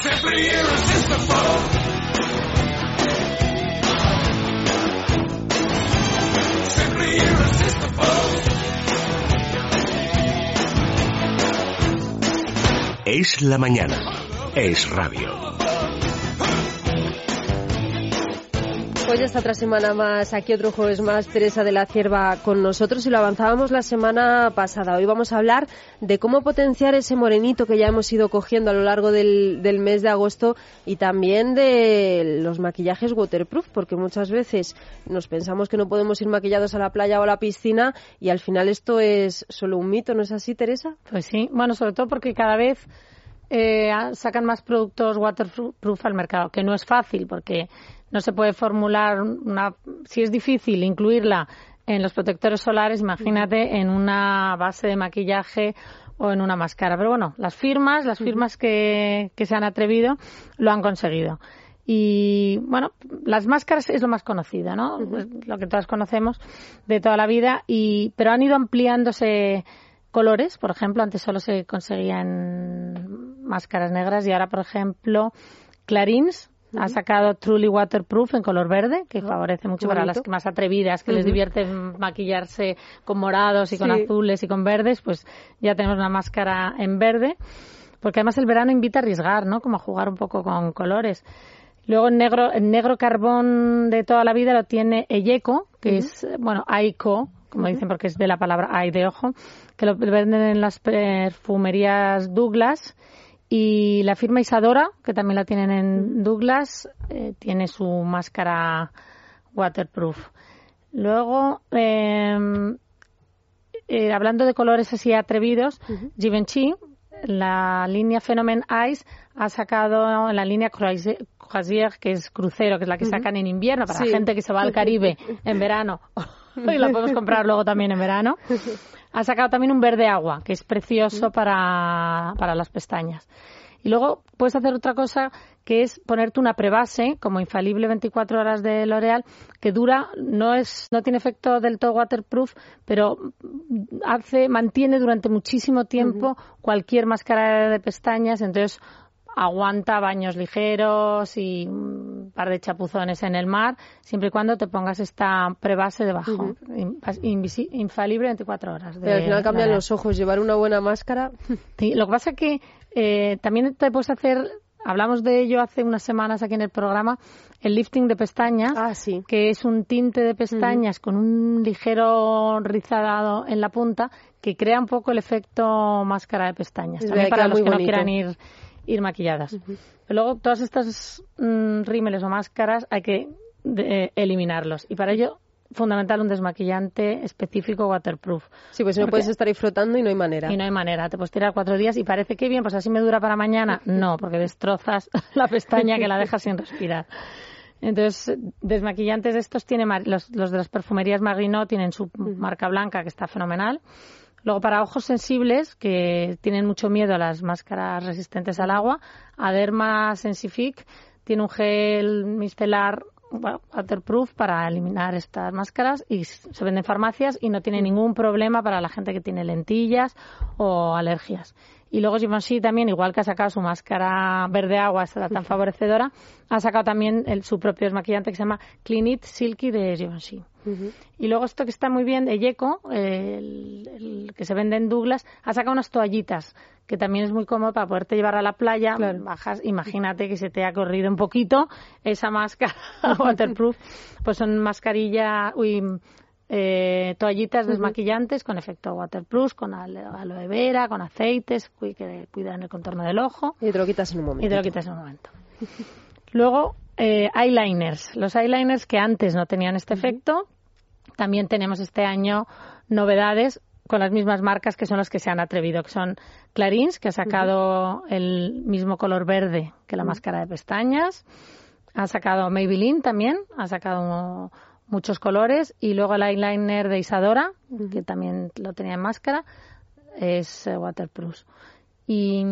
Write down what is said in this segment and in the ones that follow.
Simply irresistible. Simply irresistible. Es la mañana. Es radio. Pues ya está otra semana más, aquí otro jueves más, Teresa de la Cierva con nosotros y lo avanzábamos la semana pasada. Hoy vamos a hablar de cómo potenciar ese morenito que ya hemos ido cogiendo a lo largo del mes de agosto y también de los maquillajes waterproof, porque muchas veces nos pensamos que no podemos ir maquillados a la playa o a la piscina y al final esto es solo un mito, ¿no es así, Teresa? Pues sí, bueno, sobre todo porque cada vez sacan más productos waterproof al mercado, que no es fácil porque no se puede formular si es difícil incluirla en los protectores solares, imagínate en una base de maquillaje o en una máscara. Pero bueno, las firmas que se han atrevido lo han conseguido. Y bueno, las máscaras es lo más conocido, ¿no? Es lo que todas conocemos de toda la vida, pero han ido ampliándose colores. Por ejemplo, antes solo se conseguían máscaras negras y ahora, por ejemplo, Clarins ha sacado Truly Waterproof en color verde, que favorece mucho para las más atrevidas, que les divierte maquillarse con morados y con azules y con verdes, pues ya tenemos una máscara en verde, porque además el verano invita a arriesgar, ¿no? Como a jugar un poco con colores. Luego el negro carbón de toda la vida lo tiene Eyeco, que es, bueno, Aiko, como dicen porque es de la palabra eye de ojo, que lo venden en las perfumerías Douglas. Y la firma Isadora, que también la tienen en Douglas, tiene su máscara waterproof. Luego, hablando de colores así atrevidos, Givenchy, la línea Phenomen Eyes, ha sacado en la línea Croisière, que es crucero, que es la que sacan en invierno, para la gente que se va al Caribe en verano. Y la podemos comprar luego también en verano. Ha sacado también un verde agua, que es precioso para las pestañas. Y luego puedes hacer otra cosa, que es ponerte una prebase, como Infalible 24 horas de L'Oréal, que dura, no tiene efecto del todo waterproof, pero mantiene durante muchísimo tiempo cualquier máscara de pestañas, entonces aguanta baños ligeros y un par de chapuzones en el mar, siempre y cuando te pongas esta prebase debajo. Infalible 24 horas. Pero al final cambian los ojos, llevar una buena máscara. Sí, lo que pasa es que también te puedes hacer, hablamos de ello hace unas semanas aquí en el programa, el lifting de pestañas, que es un tinte de pestañas con un ligero rizado en la punta que crea un poco el efecto máscara de pestañas. También para los que no quieran ir maquilladas. Pero luego todas estas rímeles o máscaras hay que eliminarlos y para ello fundamental un desmaquillante específico waterproof. Sí, pues no puedes estar ahí flotando y no hay manera. Y no hay manera, te puedes tirar 4 días y parece que bien, pues así me dura para mañana. No, porque destrozas la pestaña que la dejas sin respirar. Entonces, desmaquillantes de estos tiene los de las perfumerías Maginot tienen su marca blanca que está fenomenal. Luego, para ojos sensibles, que tienen mucho miedo a las máscaras resistentes al agua, Aderma Sensifique tiene un gel micelar waterproof para eliminar estas máscaras y se vende en farmacias y no tiene ningún problema para la gente que tiene lentillas o alergias. Y luego Givenchy también, igual que ha sacado su máscara verde agua, esta tan favorecedora, ha sacado también su propio desmaquillante que se llama Clean It Silky de Givenchy. Y luego esto que está muy bien, Eyeco, el que se vende en Douglas, ha sacado unas toallitas que también es muy cómodo para poderte llevar a la playa. Claro. Bajas, imagínate que se te ha corrido un poquito esa máscara waterproof, pues son toallitas desmaquillantes con efecto waterproof, con aloe vera, con aceites que cuidan el contorno del ojo. Y te lo quitas en un momento. Luego, eyeliners. Los eyeliners que antes no tenían este efecto, también tenemos este año novedades con las mismas marcas que son las que se han atrevido, que son Clarins, que ha sacado el mismo color verde que la máscara de pestañas, ha sacado Maybelline también, ha sacado muchos colores, y luego el eyeliner de Isadora, que también lo tenía en máscara, es waterproof. Y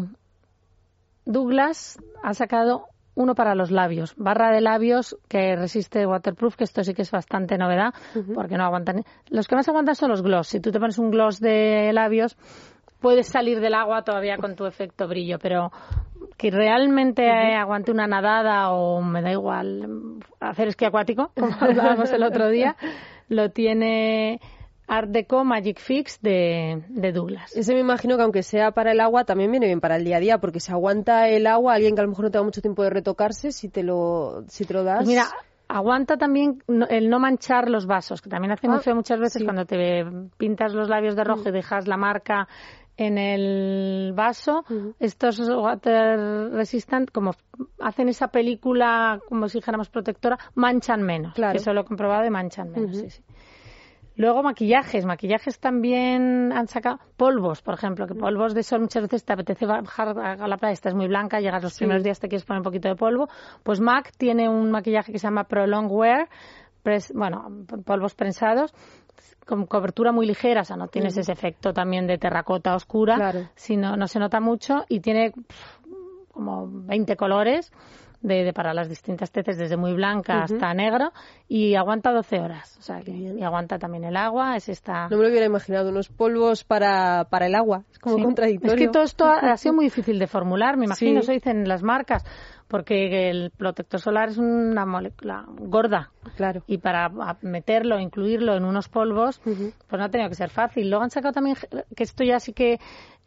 Douglas ha sacado uno para los labios, barra de labios que resiste waterproof, que esto sí que es bastante novedad, porque no aguantan. Los que más aguantan son los gloss. Si tú te pones un gloss de labios, puedes salir del agua todavía con tu efecto brillo, pero que realmente aguante una nadada o me da igual hacer esquí acuático, como hablábamos el otro día, lo tiene Art Deco Magic Fix de Douglas. Ese me imagino que aunque sea para el agua, también viene bien para el día a día, porque si aguanta el agua, alguien que a lo mejor no tenga mucho tiempo de retocarse, si te lo das... Pues mira, aguanta también el no manchar los vasos, que también hace muy feo muchas veces cuando te pintas los labios de rojo y dejas la marca en el vaso. Estos water resistant, como hacen esa película, como si dijéramos protectora, manchan menos. Claro. Eso lo he comprobado y manchan menos, sí. Luego maquillajes también han sacado polvos, por ejemplo, que polvos de sol muchas veces te apetece bajar a la playa, estás muy blanca, llegas los primeros días, te quieres poner un poquito de polvo, pues MAC tiene un maquillaje que se llama Prolong Wear, polvos prensados, con cobertura muy ligera, o sea, no tienes ese efecto también de terracota oscura, sino no se nota mucho y tiene como 20 colores para las distintas teces, desde muy blanca hasta negro, y aguanta 12 horas, o sea, y aguanta también el agua. No me lo hubiera imaginado, unos polvos para el agua, es como contradictorio. Es que todo esto ha sido muy difícil de formular, me imagino, eso dicen las marcas, porque el protector solar es una molécula gorda, y para meterlo, incluirlo en unos polvos, pues no ha tenido que ser fácil. Luego han sacado también, que esto ya sí que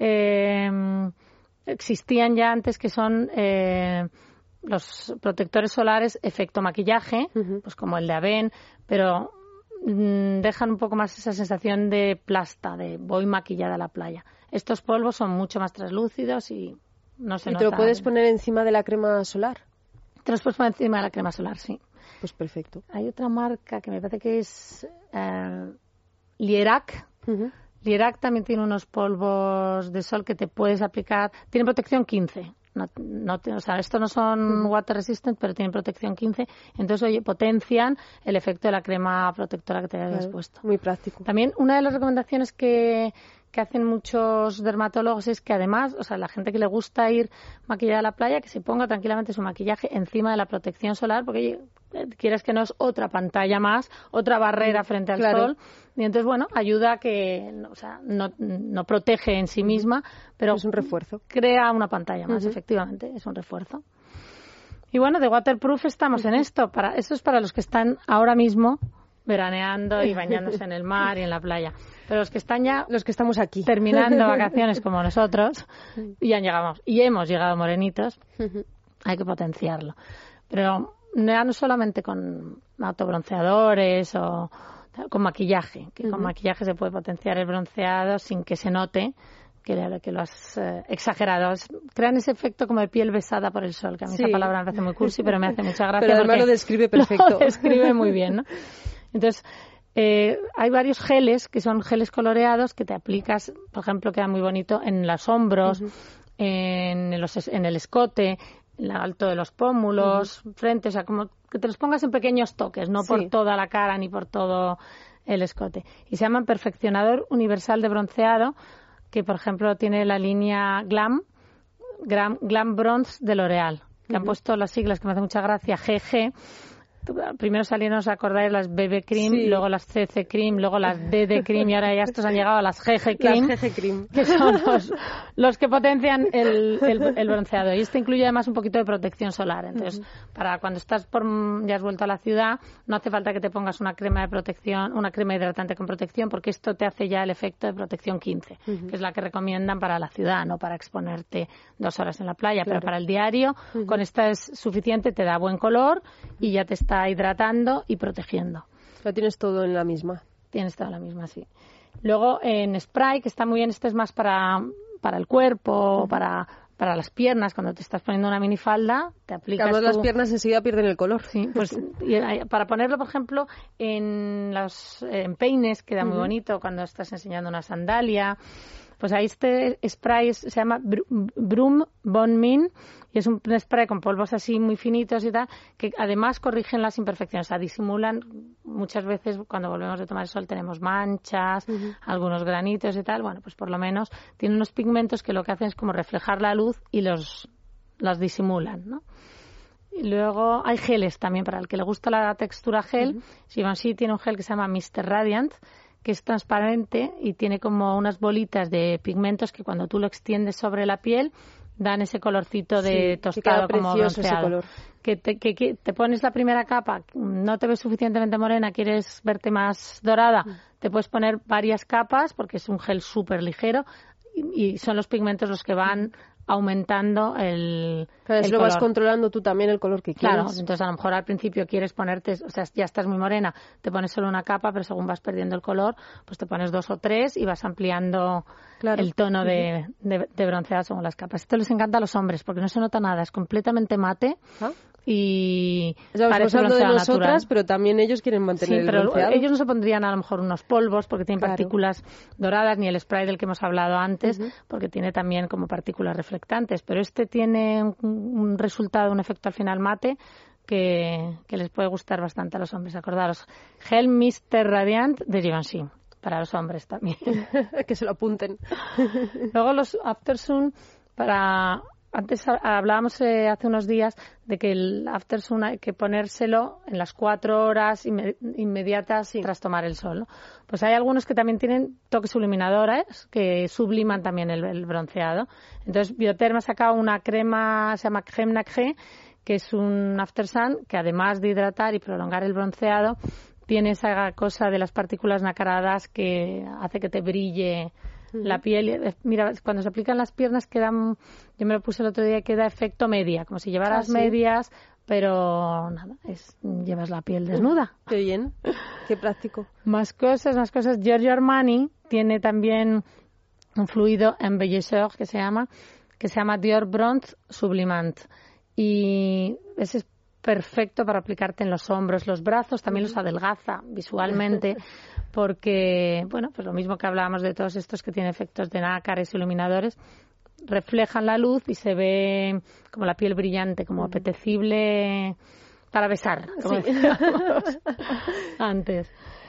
existían ya antes, que son los protectores solares efecto maquillaje, pues como el de Aven, pero dejan un poco más esa sensación de plasta, de voy maquillada a la playa. Estos polvos son mucho más translúcidos y no se nota. ¿Y te lo puedes poner encima de la crema solar? Te los puedes poner encima de la crema solar, sí. Pues perfecto. Hay otra marca que me parece que es Lierac. Lierac también tiene unos polvos de sol que te puedes aplicar. Tiene protección 15. O sea, estos no son water resistant, pero tienen protección 15. Entonces, potencian el efecto de la crema protectora que te habías puesto. Muy práctico. También una de las recomendaciones que hacen muchos dermatólogos es que además, o sea, la gente que le gusta ir maquillada a la playa, que se ponga tranquilamente su maquillaje encima de la protección solar, porque quieres que no es otra pantalla más, otra barrera frente al sol. Y entonces, bueno, ayuda a que, o sea, no protege en sí misma, pero es un refuerzo. Crea una pantalla más, efectivamente, es un refuerzo. Y bueno, de waterproof estamos en esto. Eso es para los que están ahora mismo veraneando y bañándose en el mar y en la playa. Pero los que están ya, los que estamos aquí terminando vacaciones como nosotros y hemos llegado morenitos, hay que potenciarlo. Pero ya no solamente con autobronceadores o con maquillaje, que con maquillaje se puede potenciar el bronceado sin que se note que lo has exagerado. Crean ese efecto como de piel besada por el sol, que a mí esa palabra me parece muy cursi, pero me hace mucha gracia. Pero además lo describe perfecto. Lo describe muy bien, ¿no? Entonces, hay varios geles que son geles coloreados que te aplicas, por ejemplo, queda muy bonito en los hombros, en el escote, en el alto de los pómulos, frente, o sea, como que te los pongas en pequeños toques, no por toda la cara ni por todo el escote. Y se llaman Perfeccionador Universal de Bronceado, que por ejemplo tiene la línea Glam Bronze de L'Oréal, que han puesto las siglas que me hace mucha gracia, GG. Primero salieron, ¿os acordáis? Las BB Cream, luego las CC Cream, luego las DD Cream y ahora ya estos han llegado a las GG Cream, las GG Cream. Que son los que potencian el bronceado. Y esto incluye además un poquito de protección solar. Entonces, para cuando ya has vuelto a la ciudad, no hace falta que te pongas una crema de protección, una crema hidratante con protección, porque esto te hace ya el efecto de protección 15, que es la que recomiendan para la ciudad, no para exponerte 2 horas en la playa, pero para el diario, con esta es suficiente, te da buen color y ya te está hidratando y protegiendo. Lo tienes todo en la misma. Tienes todo en la misma, sí. Luego en spray, que está muy bien, este es más para el cuerpo, para las piernas, cuando te estás poniendo una minifalda, te aplicas las piernas enseguida pierden el color. Sí, pues para ponerlo, por ejemplo, en peines, queda muy bonito cuando estás enseñando una sandalia. Pues ahí este spray se llama Broom Bon Min y es un spray con polvos así muy finitos y tal, que además corrigen las imperfecciones, o sea, disimulan muchas veces cuando volvemos de tomar el sol tenemos manchas, algunos granitos y tal, bueno, pues por lo menos tiene unos pigmentos que lo que hacen es como reflejar la luz y los disimulan, ¿no? Y luego hay geles también para el que le gusta la textura gel. Givenchy tiene un gel que se llama Mr. Radiant, que es transparente y tiene como unas bolitas de pigmentos que cuando tú lo extiendes sobre la piel dan ese colorcito de Sí, tostado que queda como precioso ese bronceado. color. Que te pones la primera capa, no te ves suficientemente morena, quieres verte más dorada, te puedes poner varias capas porque es un gel súper ligero y son los pigmentos los que van aumentando el Claro, si lo color. vas controlando tú también el color que quieres. Claro, entonces a lo mejor al principio quieres ponerte, o sea, ya estás muy morena, te pones solo una capa, pero según vas perdiendo el color, pues te pones 2 o 3 y vas ampliando Claro. el tono de bronceado según las capas. Esto les encanta a los hombres porque no se nota nada, es completamente mate ¿Ah? y Estamos parece hablando de bronceado nosotras, natural. pero también ellos quieren mantener Sí, el pero bronceado. ellos no se pondrían a lo mejor unos polvos porque tienen Claro. partículas doradas, ni el spray del que hemos hablado antes, porque tiene también como partículas reflectantes. Pero este tiene un resultado, un efecto al final mate que les puede gustar bastante a los hombres. Acordaros, Gel Mr. Radiant de Givenchy, para los hombres también. Que se lo apunten. Luego los Aftersun para... Antes hablábamos hace unos días de que el Aftersun hay que ponérselo en las 4 horas inmediatas tras tomar el sol, ¿no? Pues hay algunos que también tienen toques iluminadores que subliman también el bronceado. Entonces Bioterm ha sacado una crema, se llama Crème Nacré, que es un Aftersun que además de hidratar y prolongar el bronceado, tiene esa cosa de las partículas nacaradas que hace que te brille la piel. Mira, cuando se aplican las piernas quedan, yo me lo puse el otro día, queda efecto media, como si llevaras ¿sí? medias, pero nada, llevas la piel desnuda. Qué bien, qué práctico. Más cosas. Giorgio Armani tiene también un fluido embellisseur que se llama Dior Bronze Sublimant y ese es perfecto para aplicarte en los hombros, los brazos, también los adelgaza visualmente porque, bueno, pues lo mismo que hablábamos de todos estos que tienen efectos de nácares, iluminadores, reflejan la luz y se ve como la piel brillante, como apetecible para besar, como decíamos antes.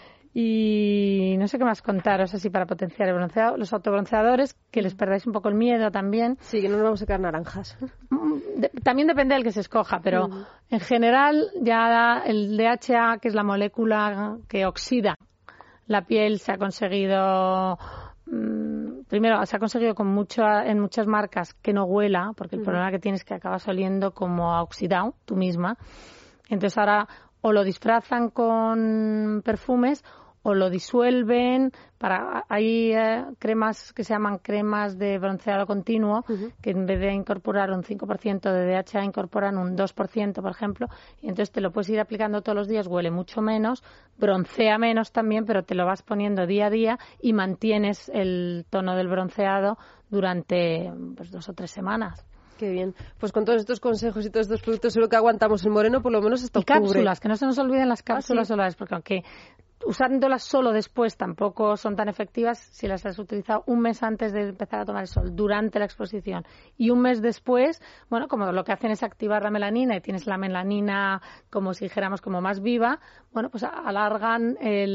Y no sé qué más contaros así para potenciar el bronceado. Los autobronceadores, que les perdáis un poco el miedo también. Sí, que no nos vamos a sacar naranjas. También depende del que se escoja, pero en general ya el DHA, que es la molécula que oxida la piel, se ha conseguido... Primero, se ha conseguido en muchas marcas que no huela, porque el problema que tienes es que acabas oliendo como a oxidado tú misma. Entonces ahora o lo disfrazan con perfumes o lo disuelven. Hay cremas que se llaman cremas de bronceado continuo, que en vez de incorporar un 5% de DHA incorporan un 2%, por ejemplo, y entonces te lo puedes ir aplicando todos los días, huele mucho menos, broncea menos también, pero te lo vas poniendo día a día y mantienes el tono del bronceado durante 2 o 3 semanas. Qué bien. Pues con todos estos consejos y todos estos productos seguro que aguantamos el moreno por lo menos hasta octubre. Y cápsulas, que no se nos olviden las cápsulas solares, porque aunque usándolas solo después tampoco son tan efectivas, si las has utilizado un mes antes de empezar a tomar el sol, durante la exposición, y un mes después, bueno, como lo que hacen es activar la melanina y tienes la melanina como si dijéramos como más viva, bueno, pues alargan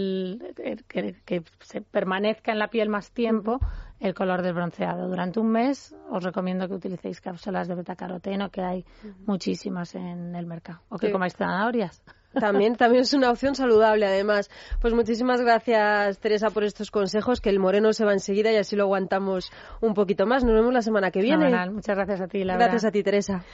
que se permanezca en la piel más tiempo el color del bronceado. Durante un mes os recomiendo que utilicéis cápsulas de betacaroteno, que hay muchísimas en el mercado, o que comáis zanahorias. También es una opción saludable, además. Pues muchísimas gracias, Teresa, por estos consejos, que el moreno se va enseguida y así lo aguantamos un poquito más. Nos vemos la semana que viene. Fenomenal. Muchas gracias a ti, Laura. Gracias a ti, Teresa.